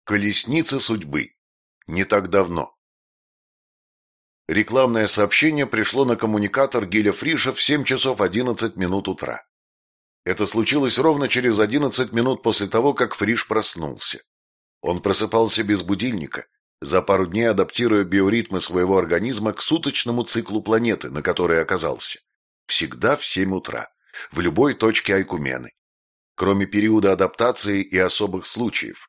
Колесница судьбы. Не так давно. Рекламное сообщение пришло на коммуникатор Гиля Фриша в 7 часов 11 минут утра. Это случилось ровно через 11 минут после того, как Фриш проснулся. Он просыпался без будильника, за пару дней адаптируя биоритмы своего организма к суточному циклу планеты, на которой оказался. Всегда в 7 утра, в любой точке Айкумены. Кроме периода адаптации и особых случаев.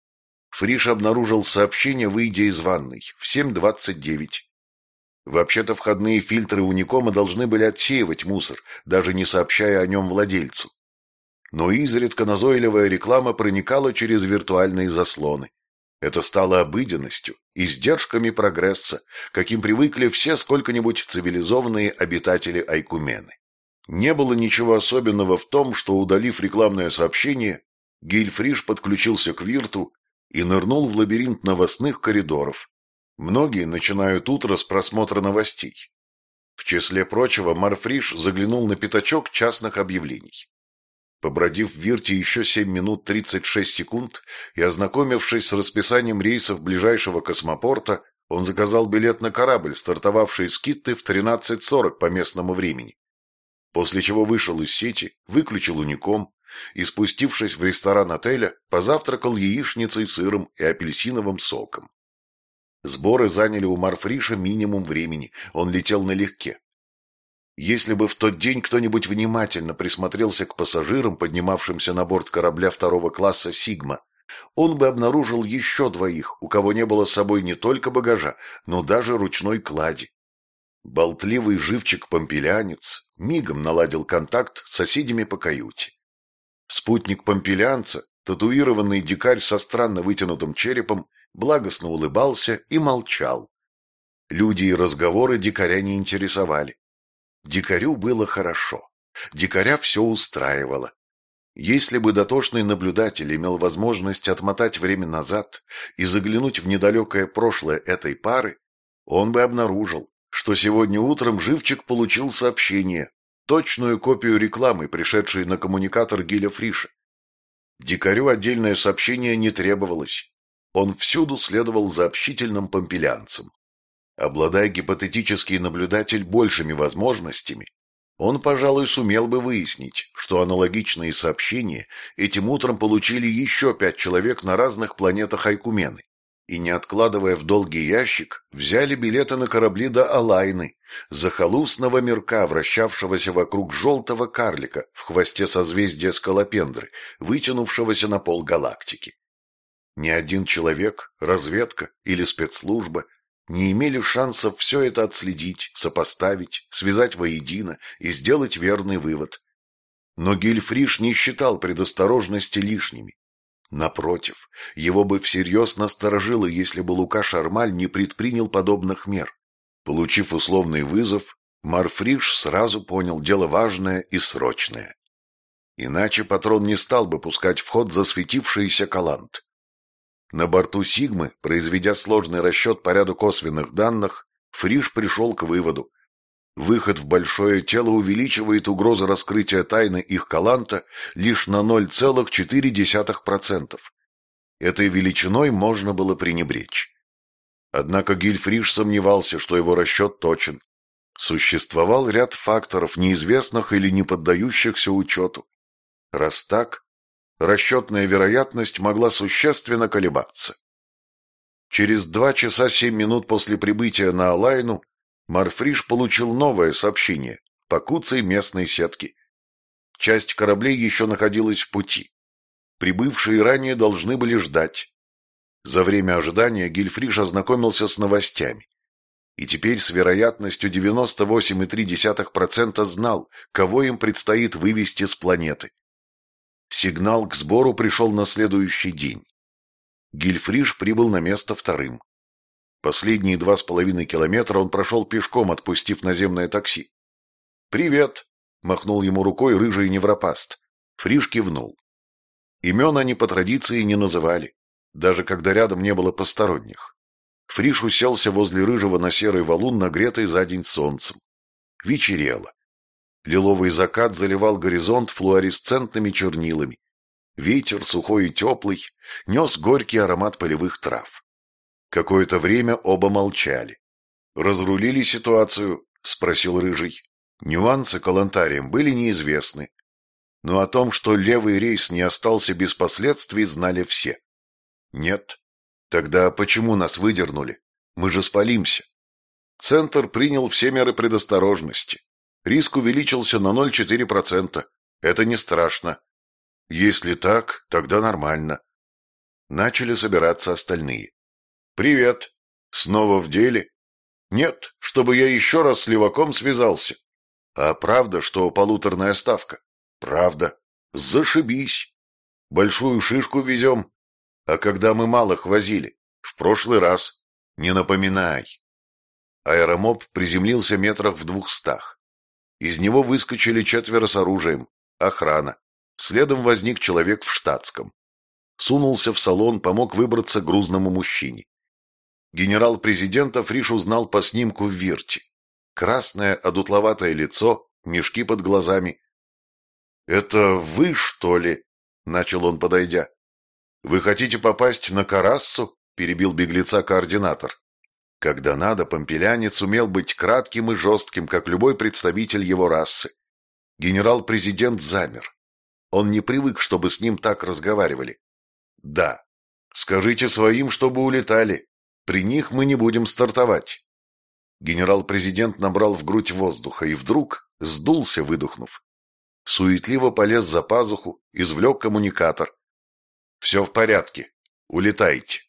Фриш обнаружил сообщение, выйдя из ванной, в 7:29. Вообще-то входные фильтры Уникома должны были отсеивать мусор, даже не сообщая о нем владельцу. Но изредка назойливая реклама проникала через виртуальные заслоны. Это стало обыденностью, издержками прогресса, каким привыкли все сколько-нибудь цивилизованные обитатели Айкумены. Не было ничего особенного в том, что, удалив рекламное сообщение, Гиль Фриш подключился к Вирту и нырнул в лабиринт новостных коридоров. Многие начинают утро с просмотра новостей. В числе прочего, Марфриш заглянул на пятачок частных объявлений. Побродив в Вирте еще 7 минут 36 секунд и ознакомившись с расписанием рейсов ближайшего космопорта, он заказал билет на корабль, стартовавший из Китты в 13:40 по местному времени. После чего вышел из сети, выключил Уником и, спустившись в ресторан отеля, позавтракал яичницей, сыром и апельсиновым соком. Сборы заняли у Марфриша минимум времени, он летел налегке. Если бы в тот день кто-нибудь внимательно присмотрелся к пассажирам, поднимавшимся на борт корабля второго класса «Сигма», он бы обнаружил еще двоих, у кого не было с собой не только багажа, но даже ручной клади. Болтливый живчик-помпелянец мигом наладил контакт с соседями по каюте. Спутник помпелянца, татуированный дикарь со странно вытянутым черепом, благостно улыбался и молчал. Люди и разговоры дикаря не интересовали. Дикарю было хорошо. Дикаря все устраивало. Если бы дотошный наблюдатель имел возможность отмотать время назад и заглянуть в недалекое прошлое этой пары, он бы обнаружил, что сегодня утром Живчик получил сообщение, точную копию рекламы, пришедшей на коммуникатор Гиля Фриша. Дикарю отдельное сообщение не требовалось. Он всюду следовал за общительным помпелянцем. Обладая гипотетический наблюдатель большими возможностями, он, пожалуй, сумел бы выяснить, что аналогичные сообщения этим утром получили еще 5 человек на разных планетах Айкумены и, не откладывая в долгий ящик, взяли билеты на корабли до Алайны, захолустного мирка, вращавшегося вокруг желтого карлика в хвосте созвездия Скалопендры, вытянувшегося на полгалактики. Ни один человек, разведка или спецслужба не имели шансов все это отследить, сопоставить, связать воедино и сделать верный вывод. Но Гиль Фриш не считал предосторожности лишними. Напротив, его бы всерьез насторожило, если бы Лука Шармаль не предпринял подобных мер. Получив условный вызов, Марфриш сразу понял дело важное и срочное. Иначе патрон не стал бы пускать в ход засветившийся Калант. На борту «Сигмы», произведя сложный расчет по ряду косвенных данных, Фриш пришел к выводу. Выход в большое тело увеличивает угрозу раскрытия тайны их Каланта лишь на 0,4%. Этой величиной можно было пренебречь. Однако Гиль Фриш сомневался, что его расчет точен. Существовал ряд факторов, неизвестных или не поддающихся учету. Раз так, расчетная вероятность могла существенно колебаться. Через 2 часа 7 минут после прибытия на Алайну Марфриш получил новое сообщение по куцей местной сетке. Часть кораблей еще находилась в пути. Прибывшие ранее должны были ждать. За время ожидания Гиль Фриш ознакомился с новостями. И теперь с вероятностью 98,3% знал, кого им предстоит вывести с планеты. Сигнал к сбору пришел на следующий день. Гиль Фриш прибыл на место вторым. Последние 2,5 километра он прошел пешком, отпустив наземное такси. «Привет!» — махнул ему рукой рыжий невропаст. Фриш кивнул. Имен они по традиции не называли, даже когда рядом не было посторонних. Фриш уселся возле рыжего на серый валун, нагретый за день солнцем. Вечерело. Лиловый закат заливал горизонт флуоресцентными чернилами. Ветер, сухой и теплый, нес горький аромат полевых трав. Какое-то время оба молчали. «Разрулили ситуацию?» — спросил Рыжий. Нюансы Калантариям были неизвестны. Но о том, что левый рейс не остался без последствий, знали все. «Нет. Тогда почему нас выдернули? Мы же спалимся». Центр принял все меры предосторожности. Риск увеличился на 0,4%. Это не страшно. Если так, тогда нормально. Начали собираться остальные. «Привет. Снова в деле?» «Нет, чтобы я еще раз с леваком связался». «А правда, что полуторная ставка?» «Правда». «Зашибись. Большую шишку везем. А когда мы малых возили? В прошлый раз. Не напоминай». Аэромоб приземлился метрах в 200. Из него выскочили 4 с оружием. Охрана. Следом возник человек в штатском. Сунулся в салон, помог выбраться грузному мужчине. Генерал-президента Фриш узнал по снимку в Вирте. Красное, одутловатое лицо, мешки под глазами. «Это вы, что ли?» — начал он, подойдя. «Вы хотите попасть на Карассу?» — перебил беглеца координатор. Когда надо, помпелянец умел быть кратким и жестким, как любой представитель его расы. Генерал-президент замер. Он не привык, чтобы с ним так разговаривали. «Да. Скажите своим, чтобы улетали. При них мы не будем стартовать». Генерал-президент набрал в грудь воздуха и вдруг сдулся, выдохнув. Суетливо полез за пазуху, извлек коммуникатор. «Все в порядке. Улетайте».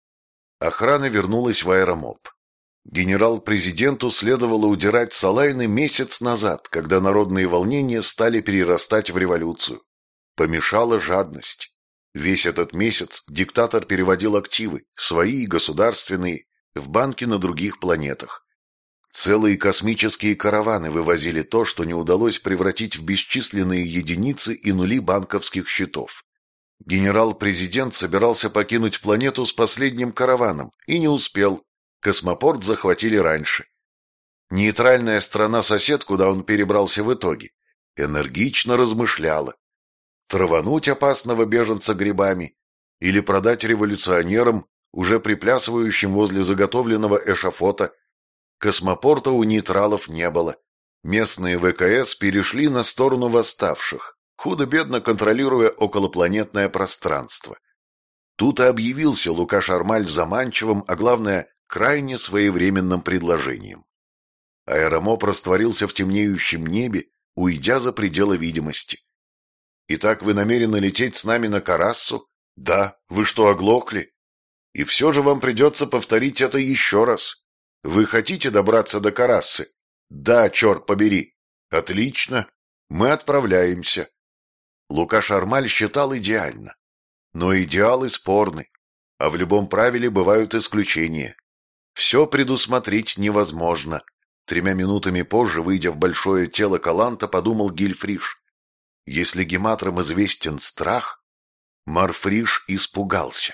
Охрана вернулась в аэромоб. Генерал-президенту следовало удирать с Алайны месяц назад, когда народные волнения стали перерастать в революцию. Помешала жадность. Весь этот месяц диктатор переводил активы, свои и государственные, в банки на других планетах. Целые космические караваны вывозили то, что не удалось превратить в бесчисленные единицы и нули банковских счетов. Генерал-президент собирался покинуть планету с последним караваном и не успел. Космопорт захватили раньше. Нейтральная страна-сосед, куда он перебрался в итоге, энергично размышляла. Травануть опасного беженца грибами или продать революционерам, уже приплясывающим возле заготовленного эшафота. Космопорта у нейтралов не было. Местные ВКС перешли на сторону восставших, худо-бедно контролируя околопланетное пространство. Тут и объявился Лукаш Армаль заманчивым, а главное, крайне своевременным предложением. Аэромоб растворился в темнеющем небе, уйдя за пределы видимости. «Итак, вы намерены лететь с нами на Карассу?» «Да. Вы что, оглохли? И все же вам придется повторить это еще раз. Вы хотите добраться до Карассы?» «Да, черт побери». «Отлично. Мы отправляемся». Лукаш Армаль считал идеально. Но идеалы спорны, а в любом правиле бывают исключения. Все предусмотреть невозможно. 3 минутами позже, выйдя в большое тело Каланта, подумал Гильфриш. Если гематрам известен страх, Марфриш испугался.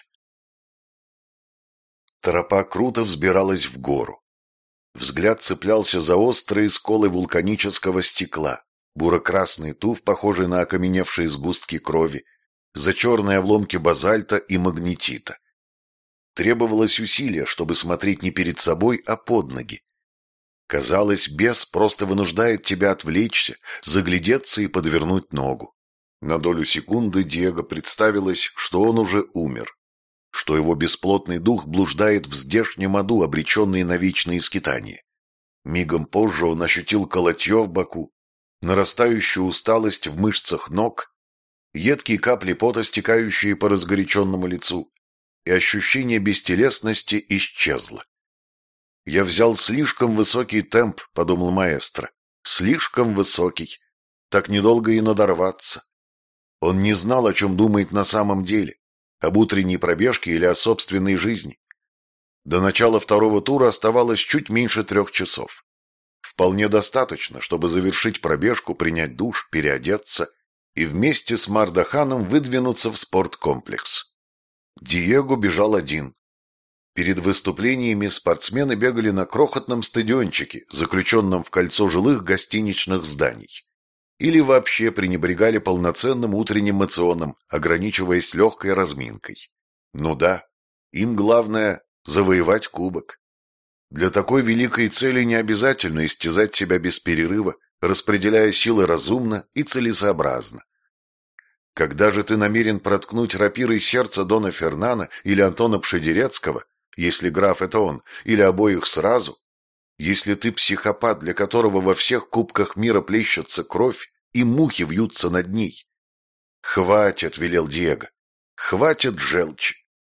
Тропа круто взбиралась в гору. Взгляд цеплялся за острые сколы вулканического стекла, буро-красный туф, похожий на окаменевшие сгустки крови, за черные обломки базальта и магнетита. Требовалось усилие, чтобы смотреть не перед собой, а под ноги. Казалось, бес просто вынуждает тебя отвлечься, заглядеться и подвернуть ногу. На долю секунды Диего представилось, что он уже умер, что его бесплотный дух блуждает в здешнем аду, обреченный на вечные скитания. Мигом позже он ощутил колотье в боку, нарастающую усталость в мышцах ног, едкие капли пота, стекающие по разгоряченному лицу, и ощущение бестелесности исчезло. «Я взял слишком высокий темп», — подумал маэстро. «Слишком высокий. Так недолго и надорваться». Он не знал, о чем думает на самом деле. Об утренней пробежке или о собственной жизни. До начала второго тура оставалось чуть меньше 3 часов. Вполне достаточно, чтобы завершить пробежку, принять душ, переодеться и вместе с Мардаханом выдвинуться в спорткомплекс. Диего бежал один. Перед выступлениями спортсмены бегали на крохотном стадиончике, заключенном в кольцо жилых гостиничных зданий. или вообще пренебрегали полноценным утренним моционом, ограничиваясь легкой разминкой. Ну да, им главное – завоевать кубок. Для такой великой цели не обязательно истязать себя без перерыва, распределяя силы разумно и целесообразно. Когда же ты намерен проткнуть рапирой сердце Дона Фернана или Антона Пшедерецкого, если граф это он, или обоих сразу, если ты психопат, для которого во всех кубках мира плещется кровь и мухи вьются над ней? «Хватит», — велел Диего, — «хватит желчи».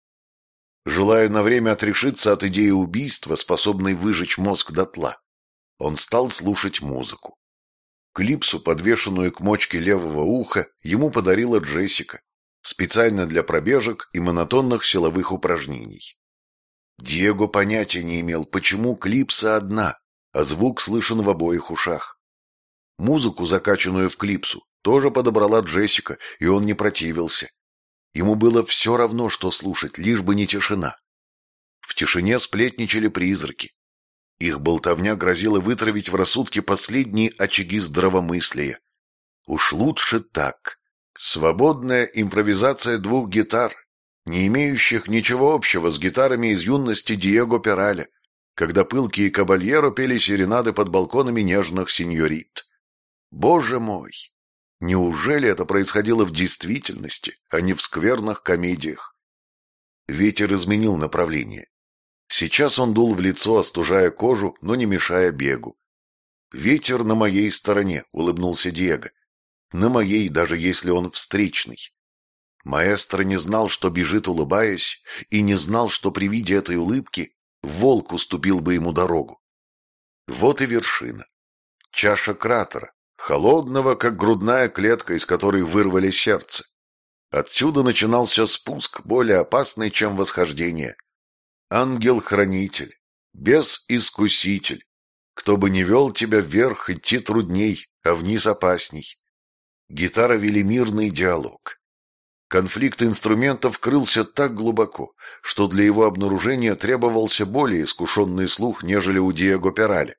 Желая на время отрешиться от идеи убийства, способной выжечь мозг дотла, он стал слушать музыку. Клипсу, подвешенную к мочке левого уха, ему подарила Джессика, специально для пробежек и монотонных силовых упражнений. Диего понятия не имел, почему клипса одна, а звук слышен в обоих ушах. Музыку, закачанную в клипсу, тоже подобрала Джессика, и он не противился. Ему было все равно, что слушать, лишь бы не тишина. В тишине сплетничали призраки. Их болтовня грозила вытравить в рассудке последние очаги здравомыслия. Уж лучше так. Свободная импровизация двух гитар, не имеющих ничего общего с гитарами из юности Диего Пераля, когда пылкие кабальеро пели серенады под балконами нежных сеньорит. Боже мой! Неужели это происходило в действительности, а не в скверных комедиях? Ветер изменил направление. Сейчас он дул в лицо, остужая кожу, но не мешая бегу. «Ветер на моей стороне», — улыбнулся Диего. «На моей, даже если он встречный». Маэстро не знал, что бежит, улыбаясь, и не знал, что при виде этой улыбки волк уступил бы ему дорогу. Вот и вершина. Чаша кратера, холодного, как грудная клетка, из которой вырвали сердце. Отсюда начинался спуск, более опасный, чем восхождение. Ангел-хранитель, бес-искуситель. Кто бы ни вел тебя вверх, идти трудней, а вниз опасней. Гитара вели мирный диалог. Конфликт инструментов крылся так глубоко, что для его обнаружения требовался более искушенный слух, нежели у Диего Пераля.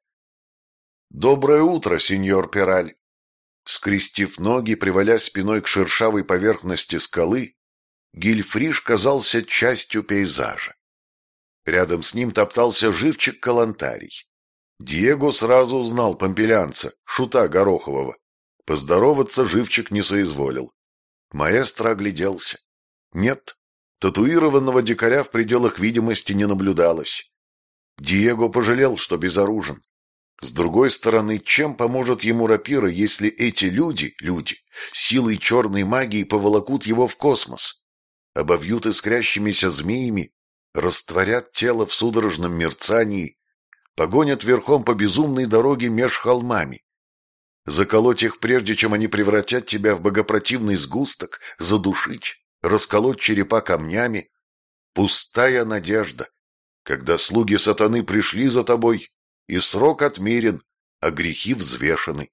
«Доброе утро, сеньор Пераль!» Скрестив ноги, привалясь спиной к шершавой поверхности скалы, Гильфриш казался частью пейзажа. Рядом с ним топтался живчик Калантарий. Диего сразу узнал помпелянца, шута Горохового. Поздороваться живчик не соизволил. Маэстро огляделся. Нет, татуированного дикаря в пределах видимости не наблюдалось. Диего пожалел, что безоружен. С другой стороны, чем поможет ему рапира, если эти люди, силой черной магии поволокут его в космос, обовьют искрящимися змеями, растворят тело в судорожном мерцании, погонят верхом по безумной дороге меж холмами, заколоть их прежде, чем они превратят тебя в богопротивный сгусток, задушить, расколоть черепа камнями. Пустая надежда, когда слуги сатаны пришли за тобой, и срок отмерен, а грехи взвешены.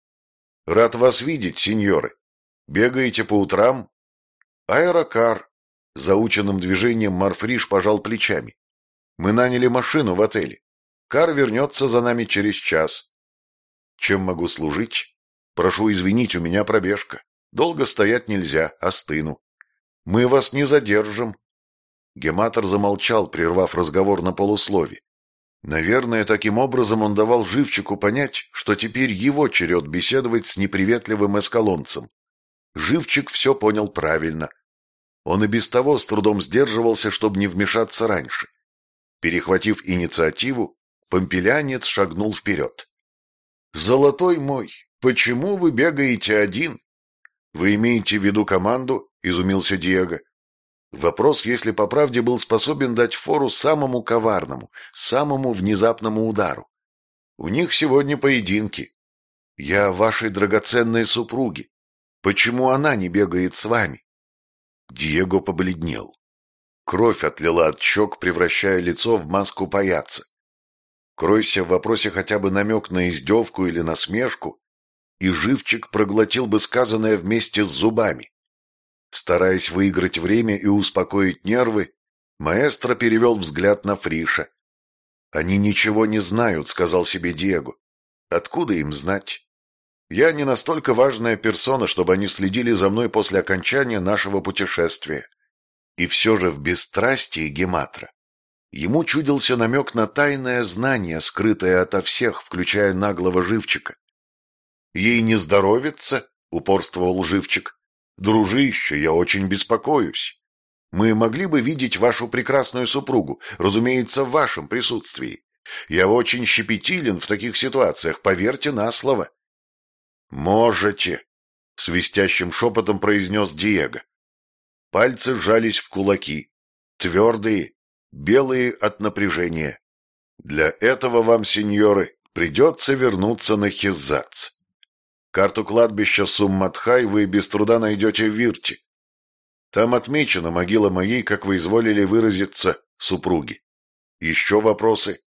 Рад вас видеть, сеньоры. Бегаете по утрам? Аэрокар. Заученным движением Марфриш пожал плечами. Мы наняли машину в отеле. Кар вернется за нами через час. Чем могу служить? Прошу извинить, у меня пробежка. Долго стоять нельзя, остыну. Мы вас не задержим. Гематор замолчал, прервав разговор на полуслове. Наверное, таким образом он давал живчику понять, что теперь его черед беседовать с неприветливым эскалонцем. Живчик все понял правильно. Он и без того с трудом сдерживался, чтобы не вмешаться раньше. Перехватив инициативу, помпелянец шагнул вперед. «Золотой мой, почему вы бегаете один?» «Вы имеете в виду команду?» — изумился Диего. Вопрос, если по правде, был способен дать фору самому коварному, самому внезапному удару. «У них сегодня поединки. Я вашей драгоценной супруге. Почему она не бегает с вами?» Диего побледнел. Кровь отлила от щек, превращая лицо в маску паяца. Кройся в вопросе хотя бы намек на издевку или насмешку, и живчик проглотил бы сказанное вместе с зубами. Стараясь выиграть время и успокоить нервы, маэстро перевел взгляд на Фриша. «Они ничего не знают», — сказал себе Диего. «Откуда им знать? Я не настолько важная персона, чтобы они следили за мной после окончания нашего путешествия. И все же в бесстрастии Гематра ему чудился намек на тайное знание, скрытое ото всех, включая наглого Живчика. «Ей не здоровится?» — упорствовал Живчик. «Дружище, я очень беспокоюсь. Мы могли бы видеть вашу прекрасную супругу, разумеется, в вашем присутствии. Я очень щепетилен в таких ситуациях, поверьте на слово». «Можете», — свистящим шепотом произнес Диего. Пальцы сжались в кулаки, твердые, белые от напряжения. «Для этого вам, сеньоры, придется вернуться на Хизац. Карту кладбища Сумматхай вы без труда найдете в Вирте. Там отмечена могила моей, как вы изволили выразиться, супруги. Еще вопросы?»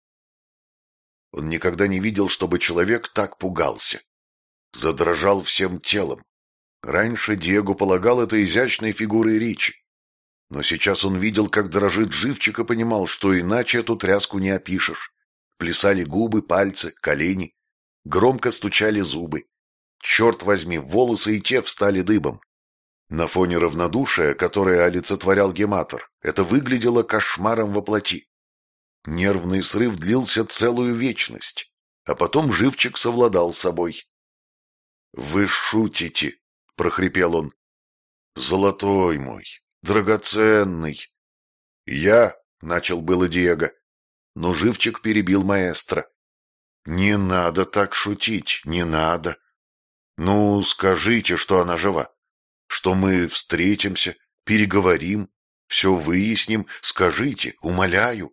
Он никогда не видел, чтобы человек так пугался. Задрожал всем телом. Раньше Диего полагал это изящной фигурой речи. Но сейчас он видел, как дрожит Живчик, и понимал, что иначе эту тряску не опишешь. Плясали губы, пальцы, колени. Громко стучали зубы. Черт возьми, волосы и те встали дыбом. На фоне равнодушия, которое олицетворял Гематр, это выглядело кошмаром во плоти. Нервный срыв длился целую вечность, а потом Живчик совладал с собой. «Вы шутите», — прохрипел он. «Золотой мой, драгоценный». «Я», — начал было Диего, но Живчик перебил маэстро. «Не надо так шутить, не надо. Ну, скажите, что она жива, что мы встретимся, переговорим, все выясним, скажите, умоляю».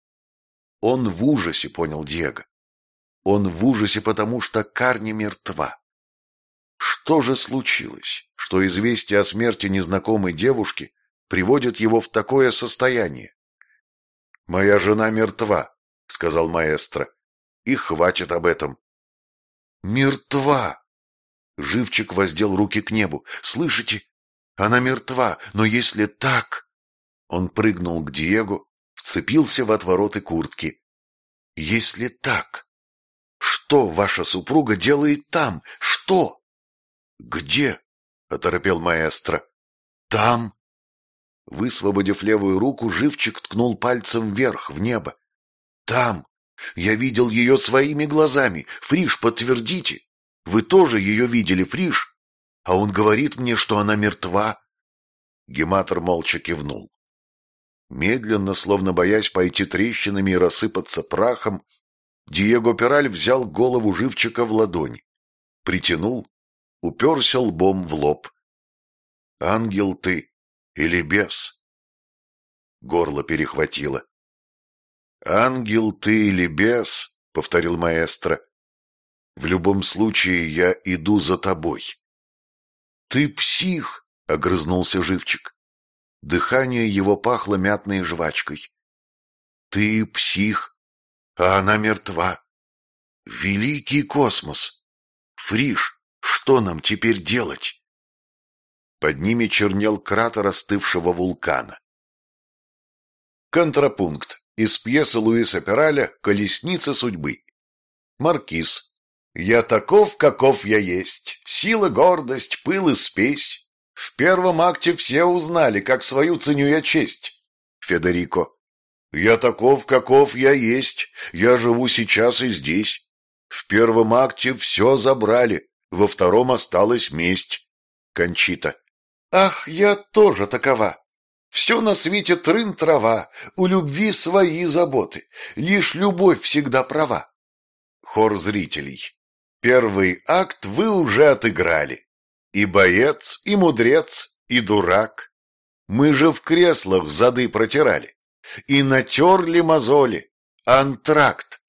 Он в ужасе, понял Диего. Он в ужасе, потому что Карни мертва. Что же случилось, что известие о смерти незнакомой девушки приводит его в такое состояние? «Моя жена мертва», — сказал маэстро, — «и хватит об этом». «Мертва!» Живчик воздел руки к небу. «Слышите? Она мертва, но если так...» Он прыгнул к Диего, вцепился в отвороты куртки. «Если так, что ваша супруга делает там? Что?» «Где?» — оторопел маэстро. «Там». Высвободив левую руку, Живчик ткнул пальцем вверх, в небо. «Там. Я видел ее своими глазами. Фриш, подтвердите. Вы тоже ее видели, Фриш? А он говорит мне, что она мертва». Гематр молча кивнул. Медленно, словно боясь пойти трещинами и рассыпаться прахом, Диего Пираль взял голову Живчика в ладони, притянул, уперся лбом в лоб. «Ангел ты или бес?» Горло перехватило. «Ангел ты или бес?» — повторил маэстро. «В любом случае я иду за тобой». «Ты псих!» — огрызнулся Живчик. Дыхание его пахло мятной жвачкой. «Ты псих, а она мертва. Великий космос! Фриш, что нам теперь делать?» Под ними чернел кратер остывшего вулкана. Контрапункт из пьесы Луиса Пираля «Колесница судьбы». Маркиз. «Я таков, каков я есть. Сила, гордость, пыл и спесь. В первом акте все узнали, как свою ценю я честь». Федерико. «Я таков, каков я есть. Я живу сейчас и здесь. В первом акте все забрали, во втором осталась месть». Кончита. «Ах, я тоже такова. Все на свете трын-трава, у любви свои заботы, лишь любовь всегда права». Хор зрителей. «Первый акт вы уже отыграли. И боец, и мудрец, и дурак. Мы же в креслах зады протирали и натерли мозоли. Антракт».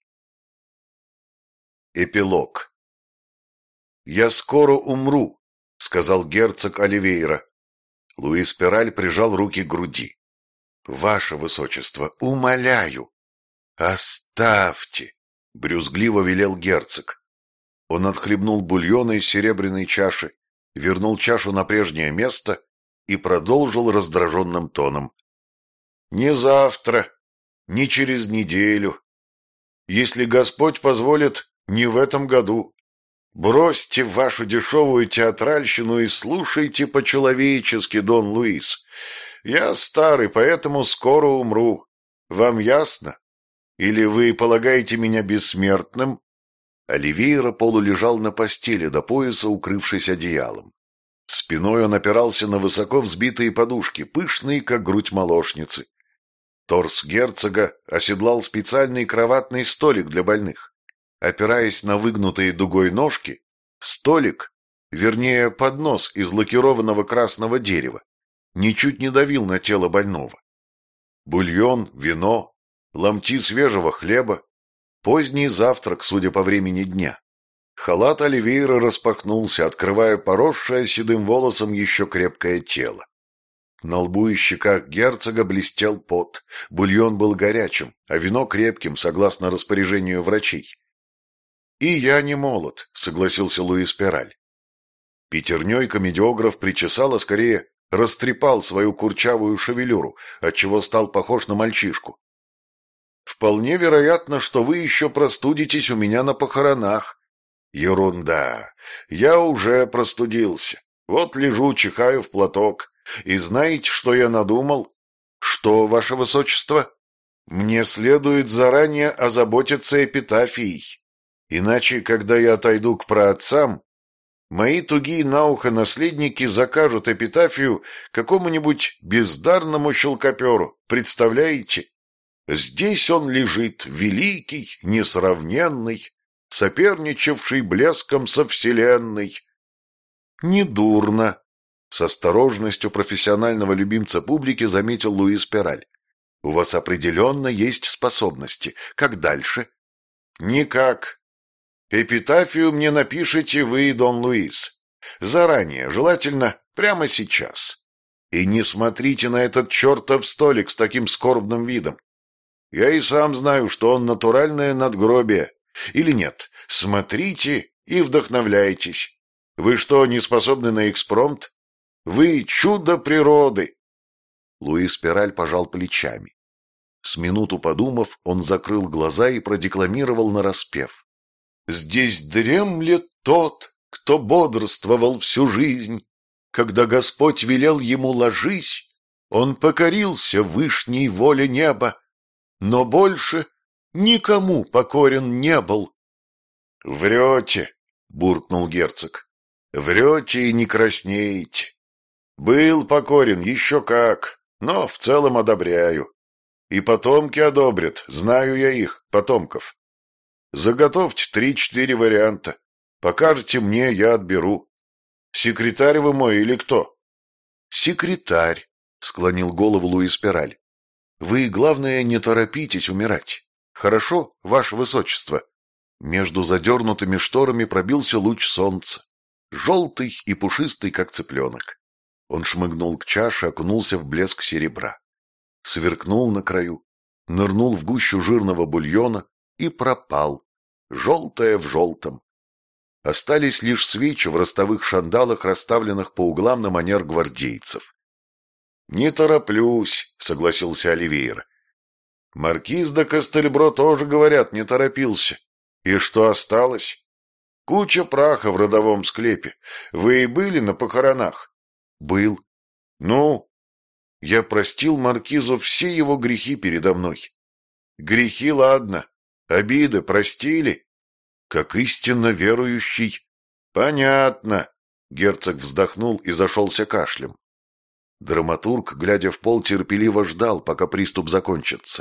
Эпилог. «Я скоро умру», — сказал герцог Оливейра. Луис Пираль прижал руки к груди. «Ваше высочество, умоляю». «Оставьте», — брюзгливо велел герцог. Он отхлебнул бульона из серебряной чаши, вернул чашу на прежнее место и продолжил раздраженным тоном. «Не завтра, не через неделю. Если Господь позволит, не в этом году. Бросьте вашу дешевую театральщину и слушайте по-человечески, Дон Луис. Я старый, поэтому скоро умру. Вам ясно? Или вы полагаете меня бессмертным?» Оливейра полулежал на постели до пояса, укрывшись одеялом. Спиной он опирался на высоко взбитые подушки, пышные, как грудь молочницы. Торс герцога оседлал специальный кроватный столик для больных. Опираясь на выгнутые дугой ножки, столик, вернее поднос из лакированного красного дерева, ничуть не давил на тело больного. Бульон, вино, ломти свежего хлеба, поздний завтрак, судя по времени дня. Халат Оливейра распахнулся, открывая поросшее седым волосом еще крепкое тело. На лбу и щеках герцога блестел пот, бульон был горячим, а вино крепким, согласно распоряжению врачей. «И я не молод», — согласился Луис Пераль. Пятерней комедиограф причесал, а скорее растрепал свою курчавую шевелюру, отчего стал похож на мальчишку. «Вполне вероятно, что вы еще простудитесь у меня на похоронах». «Ерунда! Я уже простудился. Вот лежу, чихаю в платок. И знаете, что я надумал?» «Что, ваше высочество?» «Мне следует заранее озаботиться эпитафией. Иначе, когда я отойду к праотцам, мои тугие на ухо наследники закажут эпитафию какому-нибудь бездарному щелкоперу. Представляете? Здесь он лежит, великий, несравненный, соперничавший блеском со вселенной». «Недурно», — с осторожностью профессионального любимца публики заметил Луис Пераль. «У вас определенно есть способности. Как дальше?» «Никак. Эпитафию мне напишите вы, Дон Луис. Заранее, желательно прямо сейчас. И не смотрите на этот чертов столик с таким скорбным видом. Я и сам знаю, что он натуральное надгробие. Или нет, смотрите и вдохновляйтесь. Вы что, не способны на экспромт? Вы чудо природы!» Луис Пераль пожал плечами. С минуту подумав, он закрыл глаза и продекламировал нараспев. «Здесь дремлет тот, кто бодрствовал всю жизнь. Когда Господь велел ему ложись, он покорился вышней воле неба, но больше никому покорен не был». «Врете», — буркнул герцог. «Врете и не краснеете. Был покорен еще как, но в целом одобряю. И потомки одобрят, знаю я их, потомков. Заготовьте 3-4 варианта. Покажете мне, я отберу. Секретарь вы мой или кто?» «Секретарь», — склонил голову Луис Пераль. «Вы, главное, не торопитесь умирать. Хорошо, ваше высочество?» Между задернутыми шторами пробился луч солнца, желтый и пушистый, как цыпленок. Он шмыгнул к чаше, окунулся в блеск серебра. Сверкнул на краю, нырнул в гущу жирного бульона и пропал, желтое в желтом. Остались лишь свечи в ростовых шандалах, расставленных по углам на манер гвардейцев. «Не тороплюсь», — согласился Оливейра. «Маркиз де Кастельбро тоже, говорят, не торопился. И что осталось? Куча праха в родовом склепе. Вы и были на похоронах?» «Был». «Ну?» «Я простил маркизу все его грехи передо мной». «Грехи, ладно. Обиды простили?» «Как истинно верующий». «Понятно». Герцог вздохнул и зашелся кашлем. Драматург, глядя в пол, терпеливо ждал, пока приступ закончится.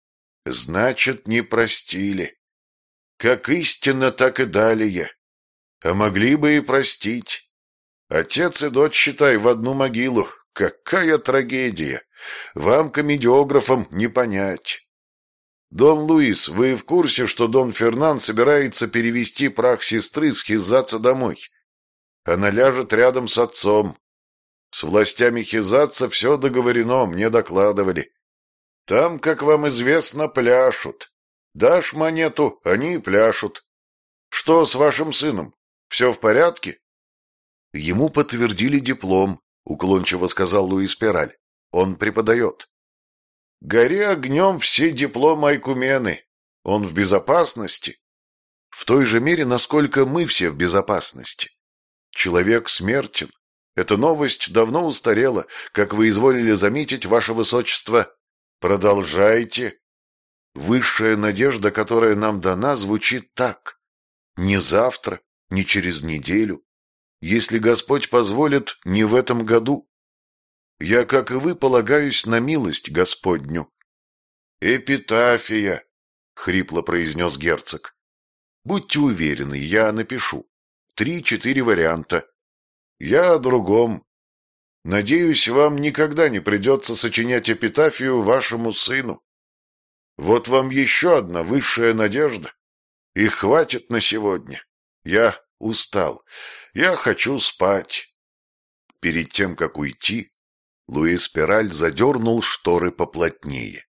«Значит, не простили. Как истинно, так и далее. А могли бы и простить. Отец и дочь, считай, в одну могилу. Какая трагедия! Вам, комедиографам, не понять. Дон Луис, вы в курсе, что Дон Фернан собирается перевести прах сестры с Хизаца домой? Она ляжет рядом с отцом. С властями Хизаца все договорено, мне докладывали. Там, как вам известно, пляшут. Дашь монету, они и пляшут. Что с вашим сыном? Все в порядке?» «Ему подтвердили диплом», — уклончиво сказал Луис Пераль. «Он преподает». «Гори огнем все дипломы Айкумены. Он в безопасности?» в той же мере, насколько мы все в безопасности. Человек смертен. Эта новость давно устарела, как вы изволили заметить, ваше высочество. Продолжайте. Высшая надежда, которая нам дана, звучит так. Не завтра, не через неделю. Если Господь позволит, не в этом году. Я, как и вы, полагаюсь на милость Господню. «Эпитафия», — хрипло произнес герцог. «Будьте уверены, я напишу. 3-4 варианта. Я о другом. Надеюсь, вам никогда не придется сочинять эпитафию вашему сыну. Вот вам еще одна высшая надежда. И хватит на сегодня. Я устал. Я хочу спать». Перед тем, как уйти, Луис Пераль задернул шторы поплотнее.